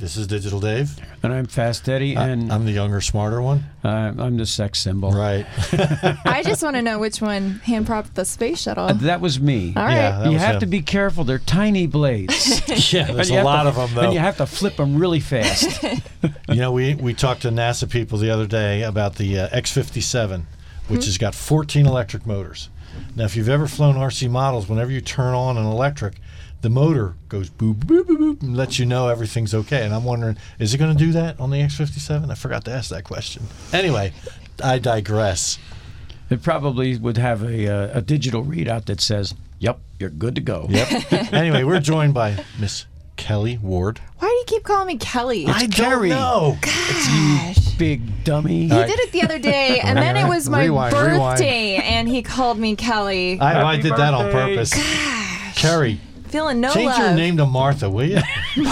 This is Digital Dave. And I'm Fast Eddie, and I'm the younger, smarter one. I'm the sex symbol. Right. I just want to know which one hand-propped the space shuttle. That was me. All right. Yeah, that You was have him. to be careful. They're tiny blades. Yeah, there's And you a have lot to- of them, though. And you have to flip them really fast. You know, we talked to NASA people the other day about the X-57, which has got 14 electric motors. Now, if you've ever flown RC models, whenever you turn on an electric, the motor goes boop, boop, boop, boop, and lets you know everything's okay. And I'm wondering, is it going to do that on the X-57? I forgot to ask that question. Anyway, I digress. It probably would have a digital readout that says, "Yep, you're good to go." Yep. Anyway, we're joined by Miss Kelly Ward. Why do you keep calling me Kelly? I don't Carrie. know. Gosh. Big dummy. He did it the other day, and then it was my Rewind. birthday, and he called me Kelly. I did that on birthday. purpose. Carrie, Feeling no change love. your name to Martha, will you?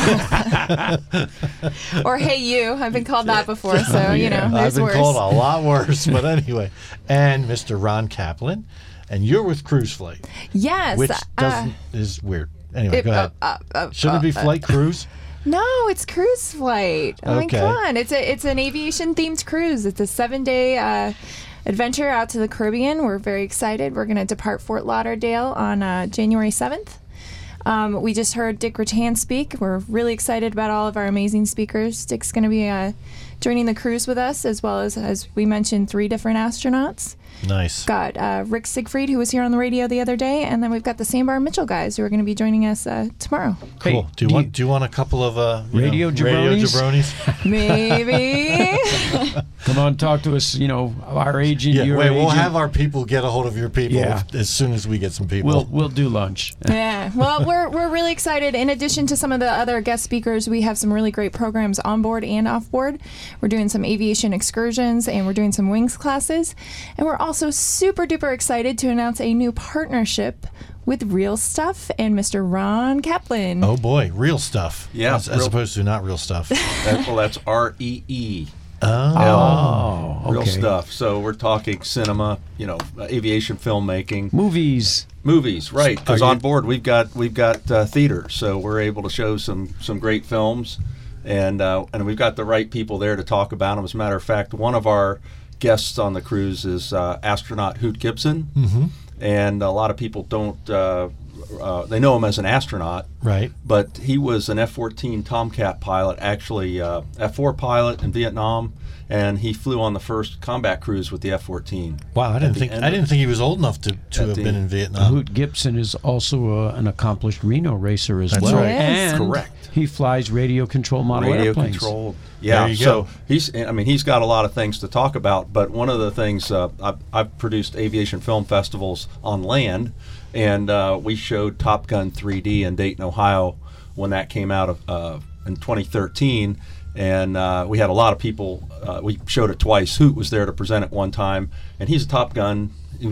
Or hey you. I've been called that before, so you know, I've there's been worse. called a lot worse, but anyway. And Mr. Ron Kaplan, and you're with Cruise Flight, Yes. which is weird. Anyway, go ahead. Shouldn't it be Flight Cruise? No, it's Cruise Flight. Oh Okay. my God. It's an aviation themed cruise. It's a 7-day adventure out to the Caribbean. We're very excited. We're going to depart Fort Lauderdale on January 7th. We just heard Dick Rattan speak. We're really excited about all of our amazing speakers. Dick's going to be joining the cruise with us, as well as we mentioned, 3 different astronauts. Nice. Got Rick Siegfried, who was here on the radio the other day, and then we've got the Sandbar Mitchell guys who are going to be joining us tomorrow. Cool. Hey, do you want a couple of Radio radio jabronis? jabronis? Maybe. Come on, talk to us. Our agent, Yeah. your Wait, agent. we'll have our people get a hold of your people Yeah. as soon as we get some people. We'll do lunch. Yeah. Well, we're really excited. In addition to some of the other guest speakers, we have some really great programs on board and off board. We're doing some aviation excursions, and we're doing some wings classes. And we're also super duper excited to announce a new partnership with Real Stuff and Mr. Ron Kaplan. Oh boy, real stuff. Yeah, as real- opposed to not real stuff. That's REE. Oh, okay. Real stuff. So we're talking cinema, aviation filmmaking, Movies. movies, right? Because Are you- on board we've got theater, so we're able to show some great films, and we've got the right people there to talk about them. As a matter of fact, one of our guests on the cruise is astronaut Hoot Gibson, and a lot of people don't. They know him as an astronaut, Right. but he was an F-14 Tomcat pilot, actually F-4 pilot in Vietnam, and he flew on the first combat cruise with the F-14. Wow, I didn't the think end I of- didn't think he was old enough to have the- been in Vietnam. Hoot Gibson is also an accomplished Reno racer as That's well. right. Yes. And Correct. he flies radio control model Radio airplanes. controlled. Yeah, There you so go. he's got a lot of things to talk about, but one of the things I've produced aviation film festivals on land, and we showed Top Gun 3D in Dayton, Ohio when that came out in 2013, and we had a lot of people. We showed it twice. Hoot was there to present it one time, and he was Top Gun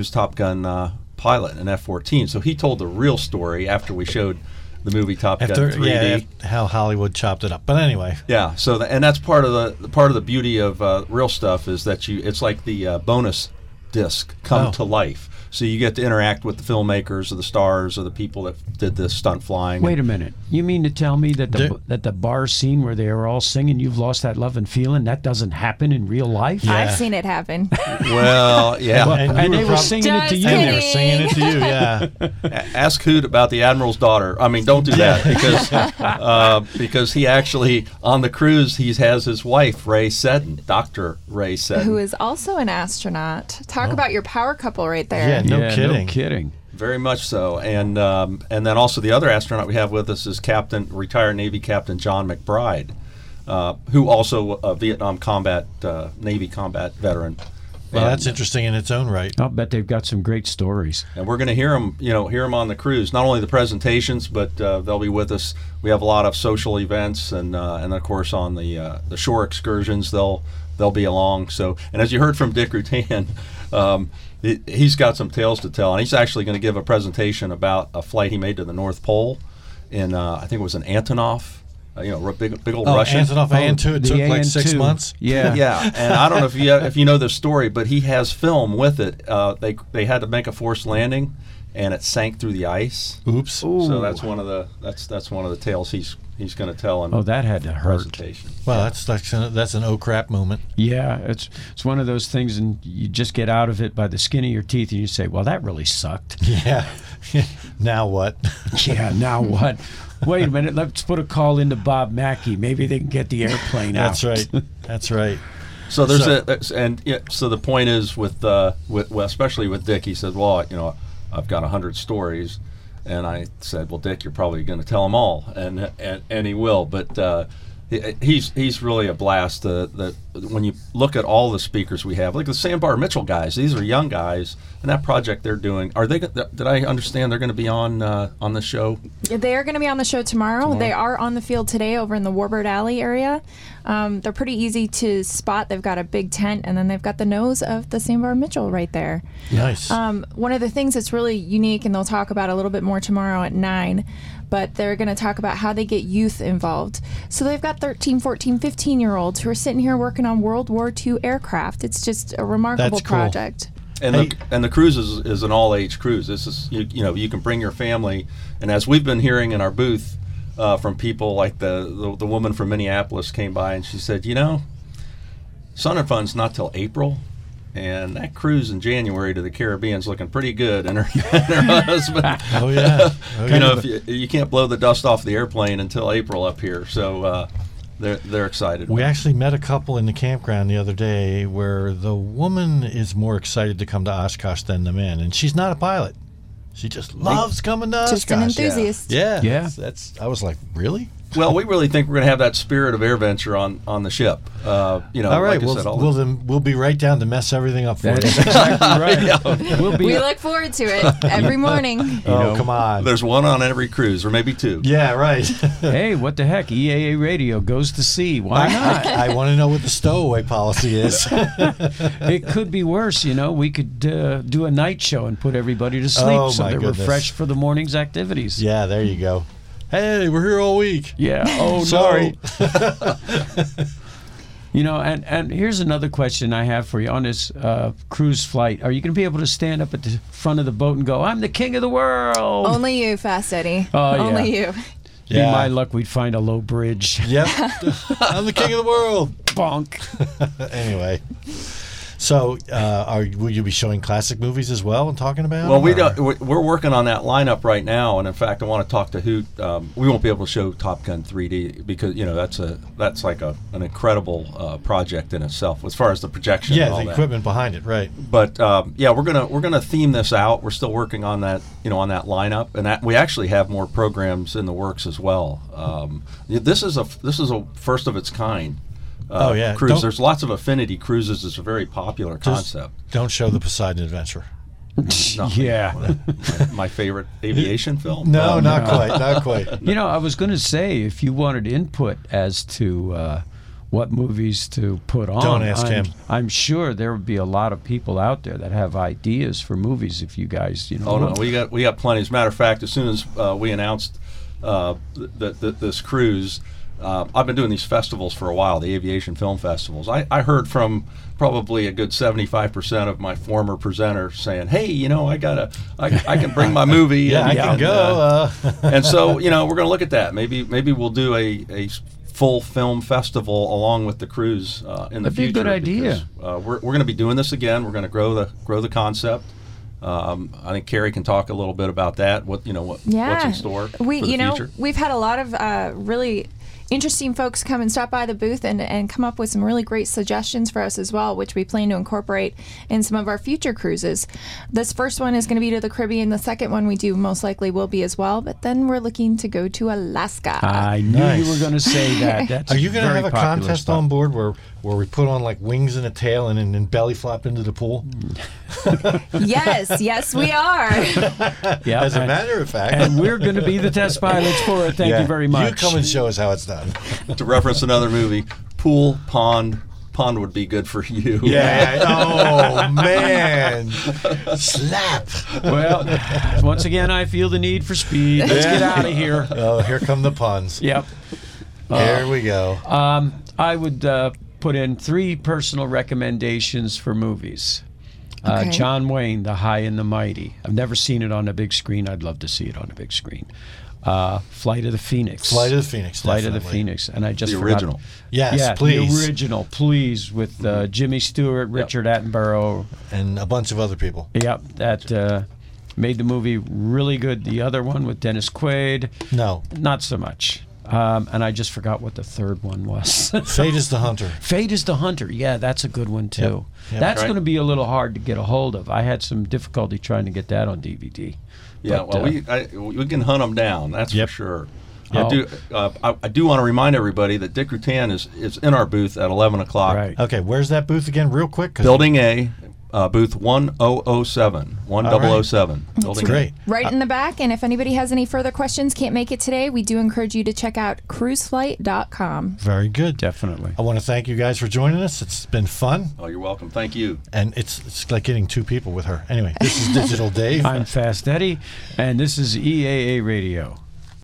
pilot in F-14, so he told the real story after we showed the movie Top Gun 3D. How Hollywood chopped it up. But anyway, Yeah, so and that's part of the beauty of real stuff is that it's like the bonus disc come to life. So you get to interact with the filmmakers or the stars or the people that did this stunt flying. Wait a minute. You mean to tell me that the bar scene where they are all singing "You've Lost That Love and Feeling" that doesn't happen in real life? Yeah. I've seen it happen. Well, yeah. Well, And you and were they were prob- singing it to Just you. and they were kidding. singing it to you. Yeah. Ask Hoot about the Admiral's daughter. I mean, don't do that because he actually on the cruise he has his wife Ray Seddon, Dr. Ray Seddon. Who is also an astronaut. Talk about your power couple right there. Yeah. No Yeah, kidding. No kidding. Very much so, and then also the other astronaut we have with us is retired Navy Captain John McBride, who also a Vietnam Navy combat veteran. Well, And- that's interesting in its own right. I'll bet they've got some great stories. And we're going to hear him on the cruise. Not only the presentations, but they'll be with us. We have a lot of social events, and of course on the shore excursions they'll be along. So, and as you heard from Dick Rutan, he's got some tales to tell, and he's actually going to give a presentation about a flight he made to the North Pole in I think it was an Antonov big old Oh, Russian. Antonov AN-2, it the took like AN-2. 6 months. Yeah. Yeah, and I don't know if you know the story, but he has film with it. They had to make a forced landing, and it sank through the ice. Oops. Ooh. So that's one of the tales he's going to tell in that had to hurt. presentation. Well, that's an oh crap moment. Yeah, it's one of those things, and you just get out of it by the skin of your teeth, and you say, "Well, that really sucked." Yeah. Now what? Yeah. Now what? Wait a minute. Let's put a call into Bob Mackey. Maybe they can get the airplane out. That's right. That's right. So so the point is with especially with Dick, he said, "Well, I've got 100 stories," and I said, "Well, Dick, you're probably going to tell them all," and he will, but. He's really a blast. That when you look at all the speakers we have, like the Sandbar Mitchell guys, these are young guys, and that project they're doing. Are they? Did I understand they're going to be on the show? They are going to be on the show tomorrow. They are on the field today over in the Warbird Alley area. They're pretty easy to spot. They've got a big tent, and then they've got the nose of the Sandbar Mitchell right there. Nice. One of the things that's really unique, and they'll talk about a little bit more tomorrow at 9, but they're going to talk about how they get youth involved. So they've got 13, 14, 15-year-olds who are sitting here working on World War II aircraft. It's just a remarkable That's cool. project. And the cruise is an all-age cruise. This is you can bring your family, and as we've been hearing in our booth from people like the woman from Minneapolis came by and she said, Sun and Fun's not till April. And that cruise in January to the Caribbean's looking pretty good, and her husband. Oh yeah. If you can't blow the dust off the airplane until April up here, so they're excited. We actually met a couple in the campground the other day where the woman is more excited to come to Oshkosh than the man, and she's not a pilot. She just loves coming to Oshkosh. Just an enthusiast. Yeah. I was like, really? Well, we really think we're going to have that spirit of AirVenture on the ship. All right. Like I said, then we'll be right down to mess everything up for you. That's exactly right. We look forward to it every morning. Come on. There's one on every cruise, or maybe 2. Yeah, right. Hey, what the heck? EAA Radio goes to sea. Why not? I want to know what the stowaway policy is. It could be worse, We could do a night show and put everybody to sleep so they're refreshed for the morning's activities. Yeah, there you go. Hey, we're here all week. Yeah. Oh, sorry. No. And here's another question I have for you on this cruise flight. Are you going to be able to stand up at the front of the boat and go, "I'm the king of the world"? Only you, Fast Eddie. Oh, yeah. Only you. Yeah. Be my luck, we'd find a low bridge. Yep. I'm the king of the world. Bonk. Anyway. So, will you be showing classic movies as well and talking about Well, them? we're working on that lineup right now, and in fact, I want to talk to Hoot. We won't be able to show Top Gun 3D because that's like an incredible project in itself as far as the projection. Yeah, and all the that. equipment behind it, right? But we're gonna theme this out. We're still working on that, on that lineup, and that we actually have more programs in the works as well. This is a first of its kind. Cruise. There's lots of affinity cruises. It's a very popular concept. Don't show the Poseidon Adventure. Yeah. My favorite aviation film? No, not quite. I was going to say, if you wanted input as to what movies to put on, don't ask him. I'm sure there would be a lot of people out there that have ideas for movies if you guys, Oh, no, we got plenty. As a matter of fact, as soon as we announced this cruise, I've been doing these festivals for a while, the aviation film festivals. I heard from probably a good 75% of my former presenters saying, "Hey, I can bring my movie." Yeah, I can go. And so, we're going to look at that. Maybe we'll do a full film festival along with the cruise in the future. That'd be a good idea. We're going to be doing this again. We're going to grow the concept. I think Carrie can talk a little bit about that. What's in store for the future. We've had a lot of really interesting folks come and stop by the booth and come up with some really great suggestions for us as well, which we plan to incorporate in some of our future cruises. This first one is going to be to the Caribbean. The second one we do most likely will be as well, but then we're looking to go to Alaska. I knew you were going to say that. That's Are you going to have a contest spot on board where we put on like wings and a tail and then belly flop into the pool? Yes, we are. Yeah, As a matter of fact. And we're going to be the test pilots for it. Thank you very much. You come and show us how it's done. To reference another movie, pool, pond would be good for you. Yeah. Oh, man. Slap. Well, once again, I feel the need for speed. Let's get out of here. Oh, here come the puns. Yep. There we go. I would put in 3 personal recommendations for movies. Okay. John Wayne, The High and the Mighty. I've never seen it on a big screen. I'd love to see it on a big screen. Flight of the Phoenix. Flight of the Phoenix. Flight of the definitely. Phoenix. And I just The forgot- original. Yes, yeah, please. the original, please, with Jimmy Stewart, Richard Attenborough. And a bunch of other people. Yep, that made the movie really good. The other one with Dennis Quaid, No. not so much. And I just forgot what the third one was. Fate is the Hunter. Fate is the Hunter. Yeah, that's a good one too. Yep. That's Right. going to be a little hard to get a hold of. I had some difficulty trying to get that on DVD. Yeah, But, well, we can hunt them down. That's Yep. for sure. Yep. I do want to remind everybody that Dick Rutan is in our booth at 11 o'clock. Right. Okay, where's that booth again, real quick? 'Cause Building A, booth 1007. 1007. Building A. Great. Right in the back. And if anybody has any further questions, can't make it today, we do encourage you to check out cruiseflight.com. Very good. Definitely. I want to thank you guys for joining us. It's been fun, Oh, you're welcome. Thank you. and it's like getting 2 people with her. Anyway, this is Digital Dave. I'm Fast Eddie, and this is EAA Radio.